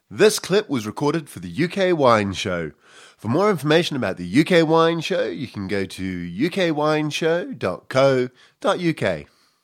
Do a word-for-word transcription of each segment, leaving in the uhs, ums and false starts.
This clip was recorded for the U K Wine Show. For more information about the U K Wine Show, you can go to u k wine show dot co dot u k.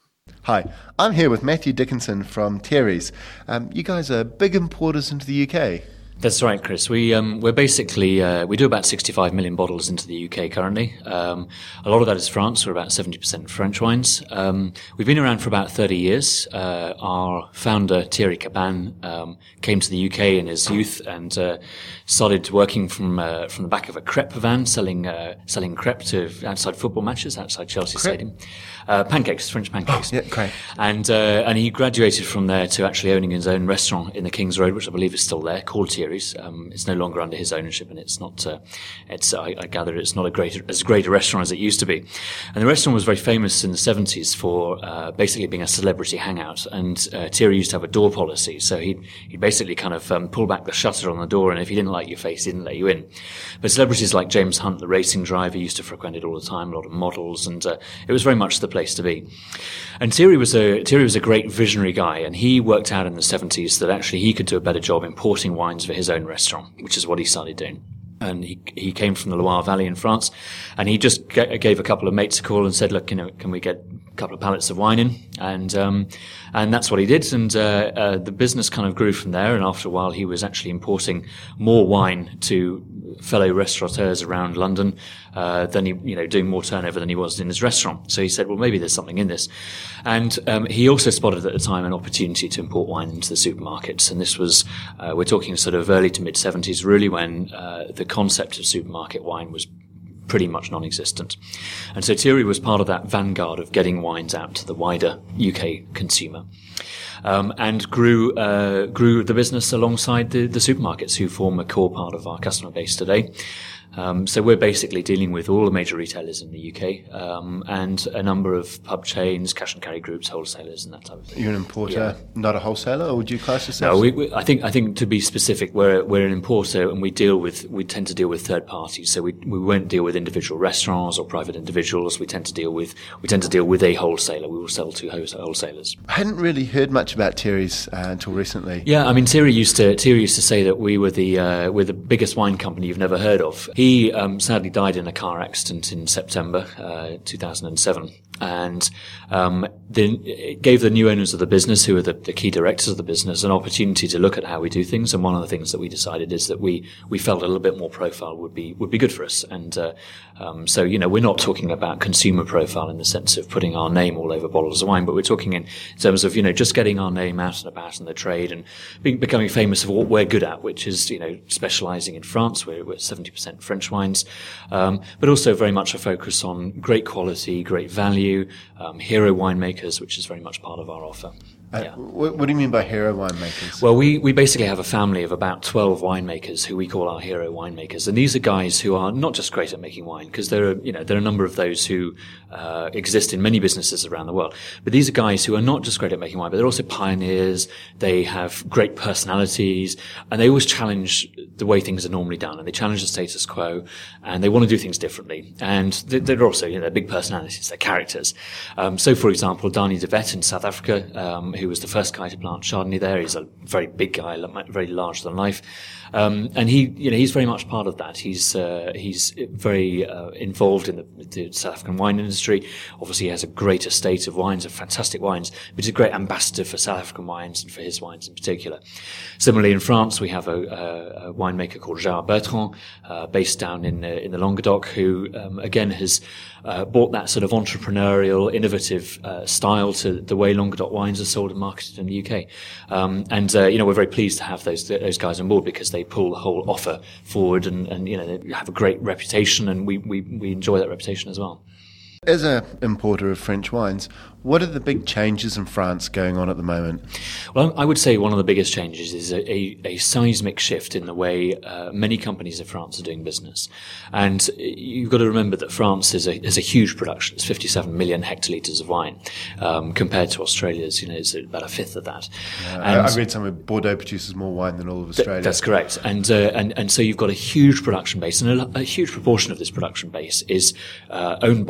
Hi, I'm here with Matthew Dickinson from Thierry's. Um, you guys are big importers into the U K. That's right, Chris. We um, we're basically uh, we do about sixty-five million bottles into the U K currently. Um, a lot of that is France. We're about seventy percent French wines. Um, we've been around for about thirty years. Uh, our founder Thierry Caban um, came to the U K in his youth and uh, started working from uh, from the back of a crepe van, selling uh, selling crepe to outside football matches outside Chelsea crepe? Stadium. Uh, pancakes, French pancakes. Oh, yeah, great. And uh, and he graduated from there to actually owning his own restaurant in the King's Road, which I believe is still there, called Thierry's. Um, it's no longer under his ownership, and it's not. Uh, it's I, I gather it's not a great as great a restaurant as it used to be. And the restaurant was very famous in the seventies for uh, basically being a celebrity hangout. And uh, Thierry used to have a door policy, so he he basically kind of um, pull back the shutter on the door, and if he didn't like your face, he didn't let you in. But celebrities like James Hunt, the racing driver, used to frequent it all the time. A lot of models, and uh, it was very much the place to be. And Thierry was a Thierry was a great visionary guy, and he worked out in the seventies that actually he could do a better job importing wines for his own restaurant, which is what he started doing. And he he came from the Loire Valley in France, and he just g- gave a couple of mates a call and said, "Look, you know, can we get a couple of pallets of wine in?" And um, and that's what he did. And uh, uh, the business kind of grew from there. And after a while, he was actually importing more wine to fellow restaurateurs around London uh, than he, you know, doing more turnover than he was in his restaurant. So he said, "Well, maybe there's something in this." And um, he also spotted at the time an opportunity to import wine into the supermarkets. And this was, uh, we're talking sort of early to mid seventies, really, when uh, the concept of supermarket wine was pretty much non-existent. And so Thierry was part of that vanguard of getting wines out to the wider U K consumer. Um, and grew uh, grew the business alongside the, the supermarkets, who form a core part of our customer base today. Um, so we're basically dealing with all the major retailers in the U K, um, and a number of pub chains, cash and carry groups, wholesalers, and that type of thing. You're an importer, yeah. Not a wholesaler, or would you class yourself? No, we, we, I think I think to be specific, we're we're an importer, and we deal with we tend to deal with third parties. So we we won't deal with individual restaurants or private individuals. We tend to deal with we tend to deal with a wholesaler. We will sell to wholesalers. I hadn't really heard much about Thierry's uh, until recently. Yeah, I mean Thierry used to Thierry used to say that we were the uh, we're the biggest wine company you've never heard of. He um, sadly died in a car accident in September uh, two thousand seven, and um, then it gave the new owners of the business, who are the, the key directors of the business, an opportunity to look at how we do things. And one of the things that we decided is that we we felt a little bit more profile would be would be good for us. And uh, um, so you know we're not talking about consumer profile in the sense of putting our name all over bottles of wine, but we're talking in terms of you know just getting our name out and about in the trade and being, becoming famous for what we're good at, which is you know specialising in France. We're, we're seventy percent French wines. Um, but also very much a focus on great quality, great value, um, hero winemakers, which is very much part of our offer. Uh, yeah. what, what do you mean by hero winemakers? Well, we, we basically have a family of about twelve winemakers who we call our hero winemakers. And these are guys who are not just great at making wine, because there are, you know, there are a number of those who uh, exist in many businesses around the world. But these are guys who are not just great at making wine, but they're also pioneers. They have great personalities, and they always challenge the way things are normally done, and they challenge the status quo, and they want to do things differently. And they're also, you know, they're big personalities, they're characters. Um, so, for example, Dani de Vet in South Africa, um, who was the first guy to plant Chardonnay there. He's a very big guy, very larger than life. Um, and he, you know, he's very much part of that. He's, uh, he's very, uh, involved in the, the South African wine industry. Obviously, he has a great estate of wines, of fantastic wines, but he's a great ambassador for South African wines and for his wines in particular. Similarly, in France, we have a, a, a winemaker called Gérard Bertrand, uh, based down in, uh, in the Languedoc, who, um, again, has, uh, brought that sort of entrepreneurial, innovative, uh, style to the way Languedoc wines are sold and marketed in the U K. Um, and, uh, you know, we're very pleased to have those, those guys on board, because they pull the whole offer forward, and, and you know, they have a great reputation, and we, we, we enjoy that reputation as well. As an importer of French wines, what are the big changes in France going on at the moment? Well, I would say one of the biggest changes is a, a, a seismic shift in the way uh, many companies in France are doing business. And you've got to remember that France is a, is a huge production. It's fifty-seven million hectolitres of wine, um, compared to Australia's, you know, it's about a fifth of that. Uh, and I read somewhere Bordeaux produces more wine than all of Australia. Th- that's correct. And, uh, and, and so you've got a huge production base, and a, a huge proportion of this production base is uh, owned by farmers.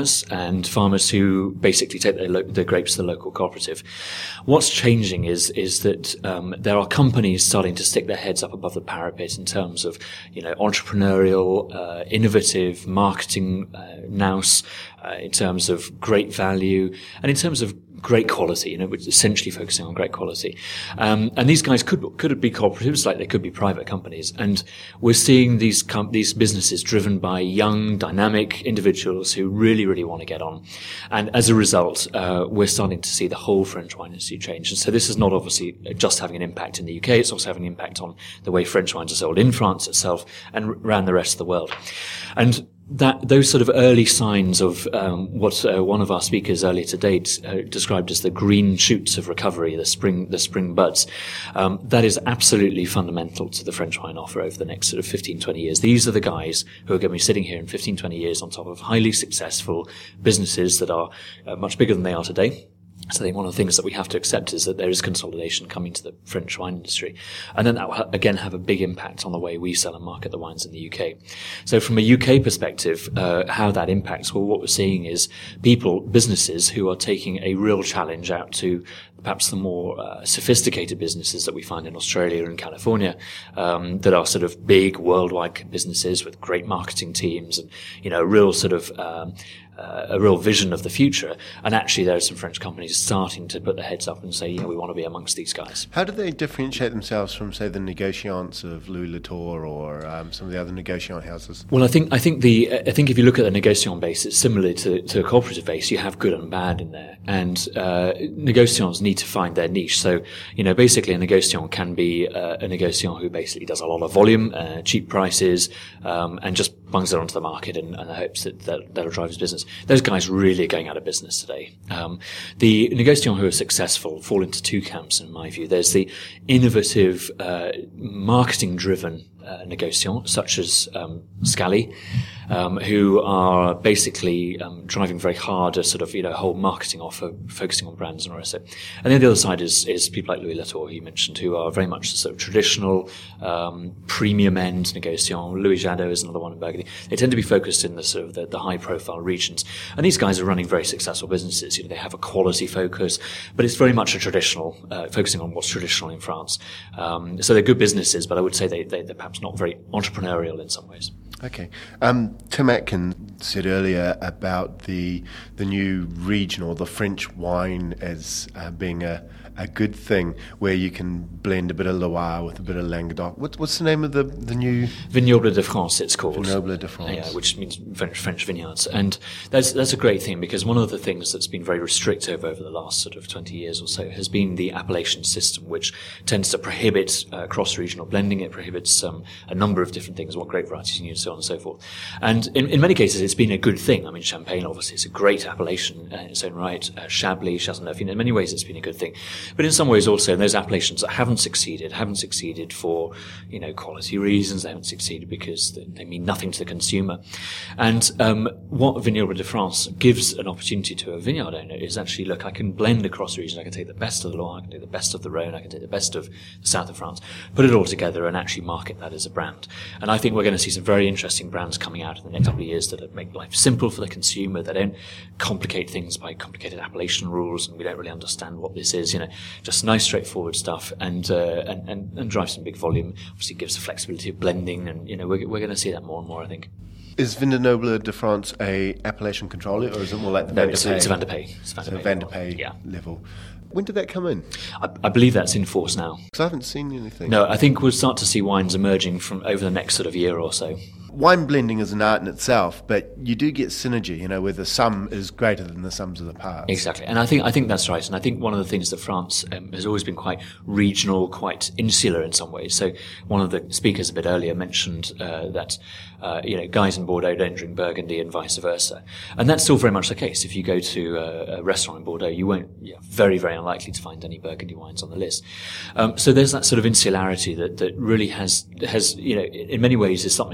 farmers, and farmers who basically take their, lo- their grapes to the local cooperative. What's changing is is that um, there are companies starting to stick their heads up above the parapet in terms of, you know, entrepreneurial, uh, innovative marketing uh, nous, uh, in terms of great value, and in terms of great quality, you know, which is essentially focusing on great quality. Um, and these guys could could be cooperatives, like they could be private companies. And we're seeing these com- these businesses driven by young, dynamic individuals who really, really want to get on. And as a result, uh, we're starting to see the whole French wine industry change. And so this is not obviously just having an impact in the U K, it's also having an impact on the way French wines are sold in France itself and around the rest of the world. And that those sort of early signs of um, what uh, one of our speakers earlier today uh, described as the green shoots of recovery, the spring the spring buds, um, that is absolutely fundamental to the French wine offer over the next sort of fifteen, twenty years. These are the guys who are going to be sitting here in fifteen, twenty years on top of highly successful businesses that are uh, much bigger than they are today. So I think one of the things that we have to accept is that there is consolidation coming to the French wine industry. And then that will, again, have a big impact on the way we sell and market the wines in the U K. So from a U K perspective, uh, how that impacts, well, what we're seeing is people, businesses who are taking a real challenge out to perhaps the more uh, sophisticated businesses that we find in Australia and California, um, that are sort of big worldwide businesses with great marketing teams and, you know, real sort of, um, Uh, a real vision of the future. And actually there are some French companies starting to put their heads up and say, you know, we want to be amongst these guys. How do they differentiate themselves from, say, the Négociants of Louis Latour or um, some of the other Négociant houses? Well, I think I think the I think if you look at the Négociant base, it's similar to, to a cooperative base. You have good and bad in there, and uh, Négociants need to find their niche. So, you know, basically a Négociant can be uh, a Négociant who basically does a lot of volume, uh, cheap prices, um, and just bungs it onto the market and, and hopes that, that that'll drive his business. Those guys really are going out of business today. Um, the Négociants who are successful fall into two camps, in my view. There's the innovative, uh, marketing-driven uh, Négociants, such as um, Scali, um, who are basically um, driving very hard a sort of, you know, whole marketing offer, focusing on brands and all the rest of it. And then the other side is, is people like Louis Latour, who you mentioned, who are very much the sort of traditional, um, premium end Négociant. Louis Jadot is another one in Burgundy. They tend to be focused in the sort of the, the high profile regions. And these guys are running very successful businesses. You know, they have a quality focus, but it's very much a traditional, uh, focusing on what's traditional in France. Um, so they're good businesses, but I would say they, they, they're perhaps not very entrepreneurial in some ways. Okay. Um, Tim Atkin said earlier about the the new region or the French wine as uh, being a, a good thing where you can blend a bit of Loire with a bit of Languedoc. What, what's the name of the, the new... Vignoble de France, it's called. Vignoble de France. Yeah, which means French, French vineyards. And that's that's a great thing, because one of the things that's been very restrictive over the last sort of twenty years or so has been the appellation system, which tends to prohibit uh, cross-regional blending. It prohibits um, a number of different things, what grape varieties you use, so on and so forth. And in, in many cases, it's been a good thing. I mean, Champagne, obviously, is a great appellation in its own right. Uh, Chablis, Châteauneuf, you know, in many ways, it's been a good thing. But in some ways also, those appellations that haven't succeeded, haven't succeeded for, you know, quality reasons. They haven't succeeded because they, they mean nothing to the consumer. And um, what Vignoble de France gives an opportunity to a vineyard owner is actually, look, I can blend across regions. I can take the best of the Loire, I can take the best of the Rhône, I can take the best of the south of France, put it all together and actually market that as a brand. And I think we're going to see some very interesting brands coming out in the next couple of years that make life simple for the consumer. They don't complicate things by complicated appellation rules, and we don't really understand what this is. You know, just nice, straightforward stuff, and uh, and, and and drive some big volume. Obviously, gives the flexibility of blending, and you know, we're we're going to see that more and more, I think. Is Vignoble de France a appellation controller, or is it more like the no, Van it's, de it's a Pay? Van de Pay. It's a Van de So Pay Van de level. Pay Yeah. level. When did that come in? I, I believe that's in force now. Because I haven't seen anything. No, I think we'll start to see wines emerging from over the next sort of year or so. Wine blending is an art in itself, but you do get synergy, you know, where the sum is greater than the sums of the parts. Exactly, and I think I think that's right. And I think one of the things that France um, has always been quite regional, quite insular in some ways. So one of the speakers a bit earlier mentioned uh, that uh, you know, guys in Bordeaux don't drink Burgundy and vice versa, and that's still very much the case. If you go to a, a restaurant in Bordeaux, you won't, yeah, very very unlikely to find any Burgundy wines on the list. Um, so there's that sort of insularity that that really has has you know, in many ways is something that France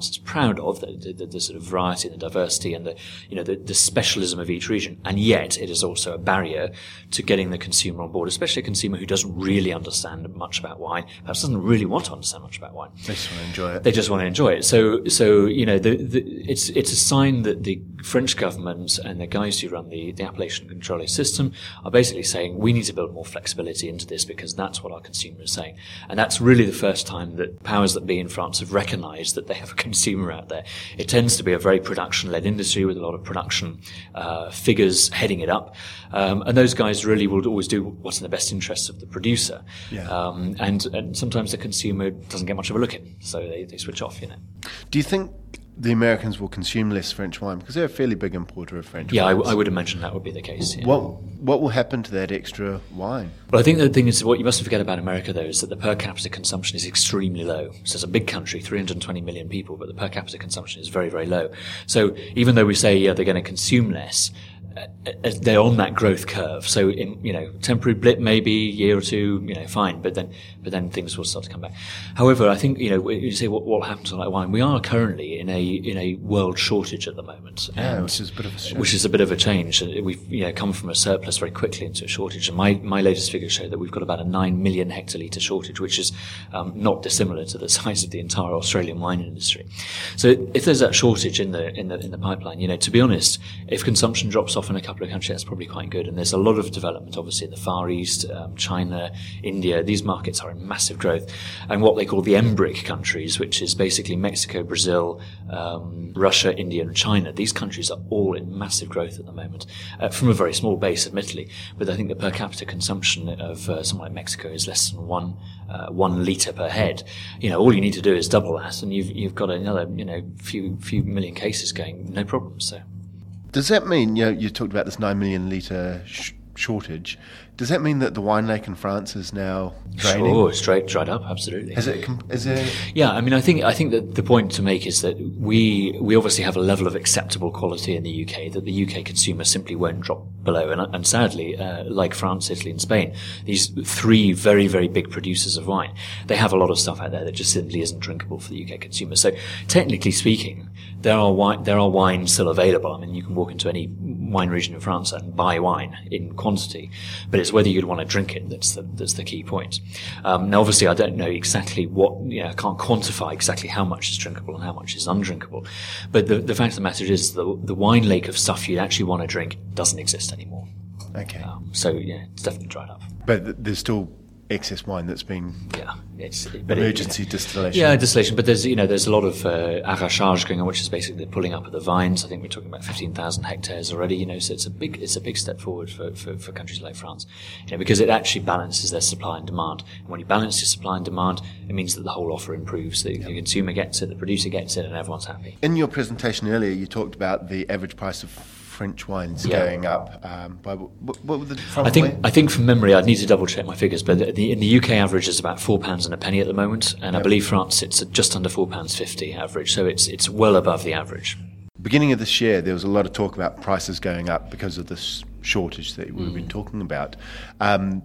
France is proud of, the, the, the sort of variety and the diversity and the, you know, the, the specialism of each region. And yet it is also a barrier to getting the consumer on board, especially a consumer who doesn't really understand much about wine, perhaps doesn't really want to understand much about wine. They just want to enjoy it. They just want to enjoy it. So, so, you know, the, the, it's, it's a sign that the French government and the guys who run the, the appellation control system are basically saying we need to build more flexibility into this because that's what our consumer is saying. And that's really the first time that powers that be in France have recognized that they have a consumer out there. It tends to be a very production-led industry with a lot of production uh, figures heading it up. Um, and those guys really will always do what's in the best interests of the producer. Yeah. Um, and, and sometimes the consumer doesn't get much of a look in, so they, they switch off, you know. Do you think the Americans will consume less French wine? Because they're a fairly big importer of French yeah, wine. Yeah, I, I would imagine that would be the case. Yeah. What what will happen to that extra wine? Well, I think the thing is, what you mustn't forget about America, though, is that the per capita consumption is extremely low. So it's a big country, three hundred twenty million people, but the per capita consumption is very, very low. So even though we say, yeah, they're going to consume less, uh, they're on that growth curve. So in, you know, temporary blip, maybe a year or two, you know, fine, but then, but then things will start to come back. However, I think, you know, you say what, what happens to like wine? We are currently in a, in a world shortage at the moment. Yeah, and, which is a bit of a change. Which is a bit of a change. We've, you know, come from a surplus very quickly into a shortage. And my, my latest figures show that we've got about a nine million hectolitre shortage, which is, um, not dissimilar to the size of the entire Australian wine industry. So if there's that shortage in the, in the, in the pipeline, you know, to be honest, if consumption drops off in a couple of countries, that's probably quite good. And there's a lot of development, obviously, in the Far East, um, China, India. These markets are in massive growth. And what they call the M BRIC countries, which is basically Mexico, Brazil, um, Russia, India, and China. These countries are all in massive growth at the moment, uh, from a very small base, admittedly. But I think the per capita consumption of uh, somewhere like Mexico is less than one uh, one litre per head. You know, all you need to do is double that, and you've you've got another, you know, few few million cases going, no problem. So. Does that mean, you know, you talked about this nine million litre sh- shortage. Does that mean that the wine lake in France is now draining? Sure, straight dried up, absolutely. Is it? Is it? Yeah, I mean, I think I think that the point to make is that we we obviously have a level of acceptable quality in the U K that the U K consumer simply won't drop below, and, and sadly, uh, like France, Italy, and Spain, these three very very big producers of wine, they have a lot of stuff out there that just simply isn't drinkable for the U K consumer. So, technically speaking, there are wine there are wines still available. I mean, you can walk into any wine region in France and buy wine in quantity, but it's whether you'd want to drink it that's the that's the key point. Um, now, obviously, I don't know exactly what, you know, I can't quantify exactly how much is drinkable and how much is undrinkable. But the the fact of the matter is, the the wine lake of stuff you'd actually want to drink doesn't exist anymore. Okay. Um, so yeah, it's definitely dried up. But there's still excess wine that's been yeah, it's but emergency it, distillation. Yeah, distillation. But there's you know there's a lot of uh, arrachage going on, which is basically the pulling up of the vines. I think we're talking about fifteen thousand hectares already. You know, so it's a big it's a big step forward for, for, for countries like France, you know, because it actually balances their supply and demand. And when you balance your supply and demand, it means that the whole offer improves. The, yep. the consumer gets it, the producer gets it, and everyone's happy. In your presentation earlier, you talked about the average price of French wines yeah. going up. Um, by what, what were the? I think way? I think from memory, I'd need to double check my figures, but the, the, in the U K average is about four pounds and a penny at the moment, and yep. I believe France it's at just under four pounds fifty average, so it's it's well above the average. Beginning of this year, there was a lot of talk about prices going up because of this shortage that we've mm. been talking about. Um,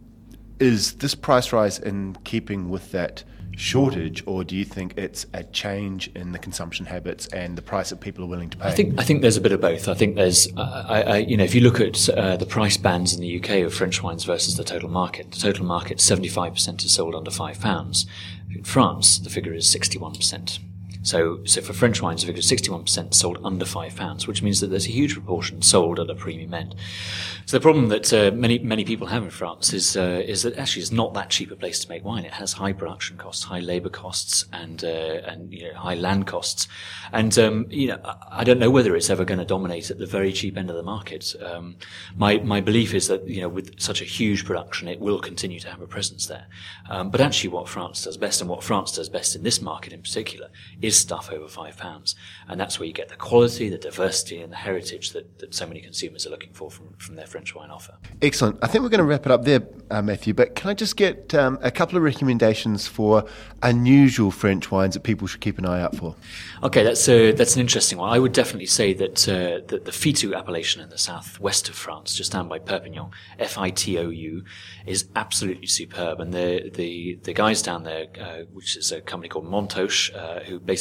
is this price rise in keeping with that shortage, or do you think it's a change in the consumption habits and the price that people are willing to pay? I think I think there's a bit of both. I think there's, uh, I, I, you know, if you look at uh, the price bands in the U K of French wines versus the total market, the total market seventy-five percent is sold under five pounds. In France, the figure is sixty-one percent. So, so for French wines, the figure is sixty-one percent sold under five pounds, which means that there's a huge proportion sold at a premium end. So the problem that uh, many many people have in France is uh, is that actually it's not that cheap a place to make wine. It has high production costs, high labour costs, and uh, and you know, high land costs. And um, you know, I don't know whether it's ever going to dominate at the very cheap end of the market. Um, my my belief is that, you know, with such a huge production, it will continue to have a presence there. Um, but actually, what France does best, and what France does best in this market in particular, is stuff over five pounds, and that's where you get the quality, the diversity, and the heritage that, that so many consumers are looking for from, from their French wine offer. Excellent. I think we're going to wrap it up there, uh, Matthew, but can I just get um, a couple of recommendations for unusual French wines that people should keep an eye out for? Okay, that's a, that's an interesting one. I would definitely say that, uh, that the Fitou appellation in the southwest of France, just down by Perpignan, F I T O U, is absolutely superb, and the the, the guys down there, uh, which is a company called Montoche, uh, who basically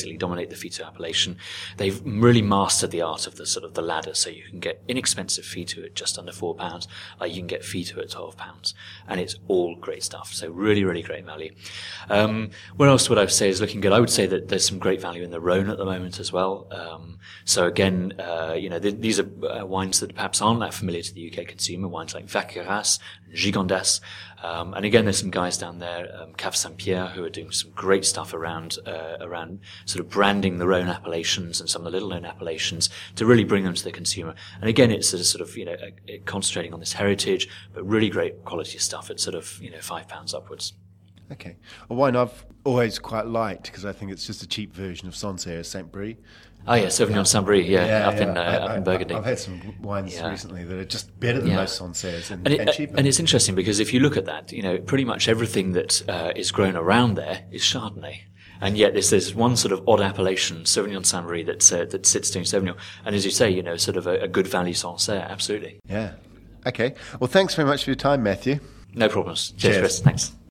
basically dominate the Fito appellation. They've really mastered the art of the sort of the ladder, so you can get inexpensive Fito at just under four pounds, like you can get Fito at twelve pounds, and it's all great stuff. So really, really great value. Um, what else would I say is looking good? I would say that there's some great value in the Rhone at the moment as well. Um, so again, uh, you know, th- these are uh, wines that perhaps aren't that familiar to the U K consumer, wines like Vacheras, Gigondas. Um, and again, there's some guys down there, um, Cave Saint-Pierre, who are doing some great stuff around, uh, around sort of branding the Rhone appellations and some of the little known appellations to really bring them to the consumer. And again, it's a sort of, you know, a, a concentrating on this heritage, but really great quality stuff at sort of, you know, five pounds upwards. Okay. A wine I've always quite liked, because I think it's just a cheap version of Sancerre, is Saint Brie. Oh yeah, Sauvignon yeah. Saint-Brie, yeah, yeah, up yeah. in uh, I, up I, in Burgundy. I've had some wines yeah. recently that are just better than yeah. most Sancerres and, and, it, and cheaper. And it's interesting because if you look at that, you know, pretty much everything that uh, is grown around there is Chardonnay. And yet there's this one sort of odd appellation, Sauvignon Saint-Brie, that's, uh, that sits doing Sauvignon. And as you say, you know, sort of a, a good value Sancerre, absolutely. Yeah. Okay. Well, thanks very much for your time, Matthew. No problems. Cheers, Cheers. Chris. Thanks.